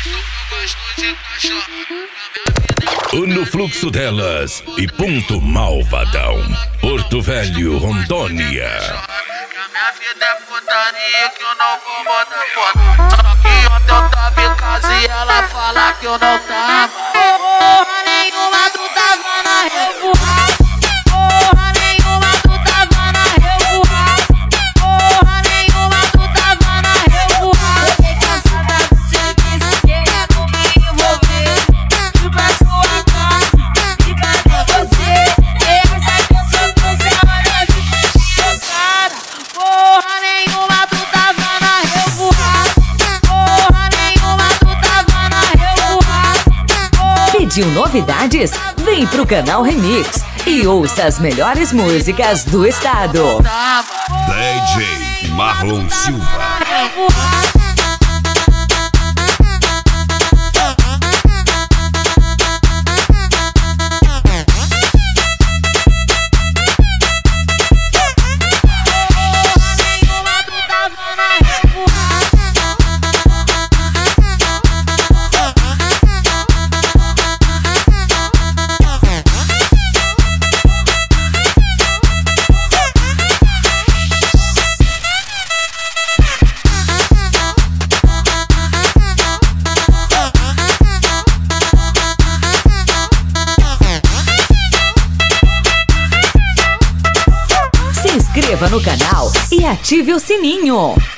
No fluxo delas e ponto Malvadão, Porto Velho, Rondônia. Minha vida é putaria que eu não vou botar foto. Só que ontem eu tava em casa e ela fala que eu não tava. Porra nenhuma, tu tava na revoada. Porra nenhuma, tu tava na revoada. Porra nenhuma, tu tava na revoada. Fiquei cansada do serviço, querendo me envolver. Fui pra sua casa e cadê você? Você acha que eu sou trouxa, olha de cansada. Porra nenhuma, tu tava na revoada. Porra nenhuma, tu tava na revoada. Pediu novidades? Vem pro canal Remix e ouça as melhores músicas do estado. DJ Marlon Silva. Se inscreva no canal e ative o sininho.